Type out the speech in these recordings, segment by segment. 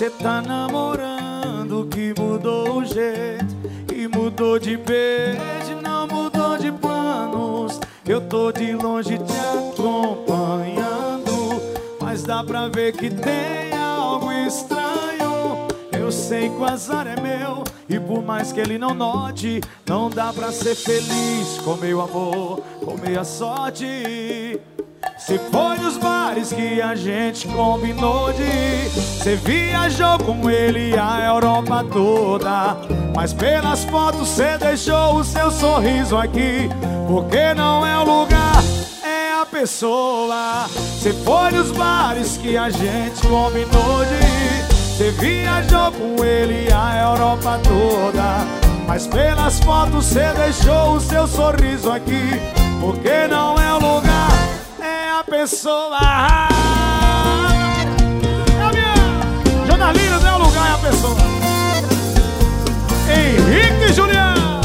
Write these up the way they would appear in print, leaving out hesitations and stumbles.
cê tá namorando que mudou o jeito, que mudou de beijo, não mudou de planos. Eu tô de longe te acompanhando, mas dá pra ver que tem algo estranho. Eu sei que o azar é meu, e por mais que ele não note, não dá pra ser feliz com meu amor, com minha sorte. Se foi nos bares que a gente combinou de ir, cê viajou com ele a Europa toda, mas pelas fotos cê deixou o seu sorriso aqui, porque não é o lugar, é a pessoa. Cê foi nos bares que a gente combinou de ir, cê viajou com ele a Europa toda, mas pelas fotos cê deixou o seu sorriso aqui, porque não é o lugar, é a pessoa. Jornalina, não é o lugar, é a pessoa. Henrique e Juliano.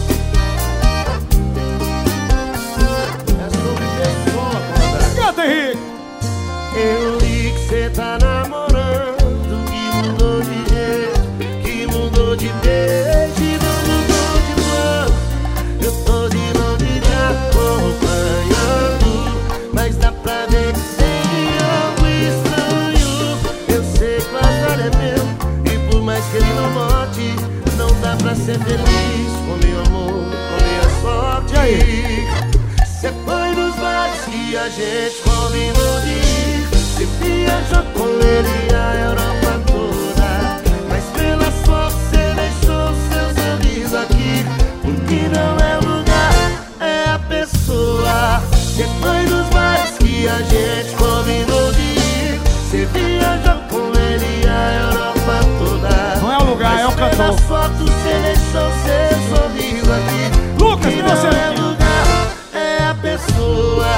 Canta, Henrique. Eu li que cê tá namorando, que mudou de jeito, que mudou de beijo, não mudou de plano. Eu tô de longe te acompanhando, mas dá pra ver que tem algo estranho. Eu sei que o azar é meu, e por mais que ele não note, não dá pra ser feliz com meu amor, com minha sorte. E aí? Cê foi nos bares que a gente combinou de ir, cê viajou com ele a Europa toda, mas pelas fotos cê deixou o seu sorriso aqui, porque não é o lugar, é a pessoa. Cê foi nos bares que a gente combinou de ir, cê viajou com ele a Europa toda, Não é o lugar, é o cantor. pelas fotos cê deixou o seu sorriso aqui, Lucas, que pra você não é aqui. lugar, é a pessoa.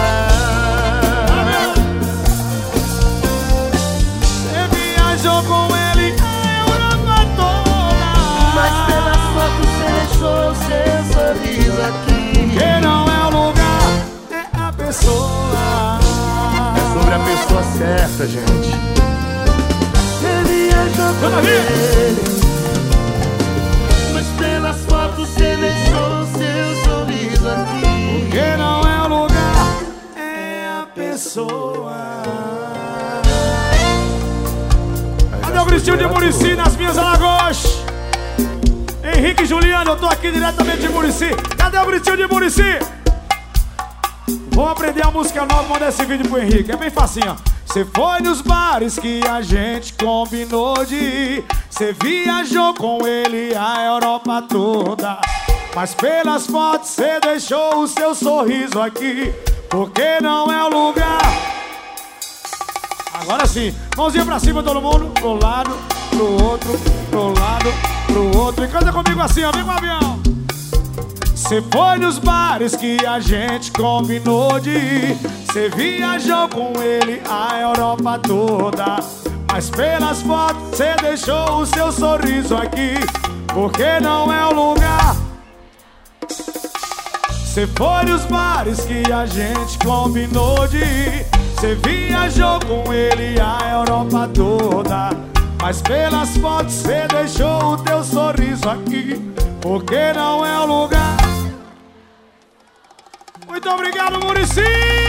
Você viajou com ele a Europa toda, Mas pelas fotos cê deixou o seu sorriso aqui. que não é o lugar, é a pessoa. É sobre a pessoa certa, gente. Cê viajou com ele, mas pelas fotos cê deixou o seu sorriso aqui. Que não é o lugar, é a pessoa. Cadê o gritinho de Muricy nas minhas Alagoas? Henrique e Juliano, eu tô aqui diretamente de Muricy. Cadê o gritinho de Muricy? Vou aprender a música nova e mandar esse vídeo pro Henrique. É bem facinho, ó. Cê foi nos bares que a gente combinou de ir, cê viajou com ele a Europa toda, mas pelas fotos cê deixou o seu sorriso aqui, porque não é o lugar. Agora sim, mãozinha pra cima todo mundo, pro lado, pro outro, pro lado, pro outro. E canta comigo assim, ó, vem com o avião. Cê foi nos bares que a gente combinou de ir, cê viajou com ele a Europa toda, mas pelas fotos cê deixou o seu sorriso aqui, porque não é o lugar. Cê foi nos bares que a gente combinou de ir, cê viajou com ele a Europa toda, mas pelas fotos cê deixou o teu sorriso aqui, porque não é o lugar. Muito obrigado, Muricy!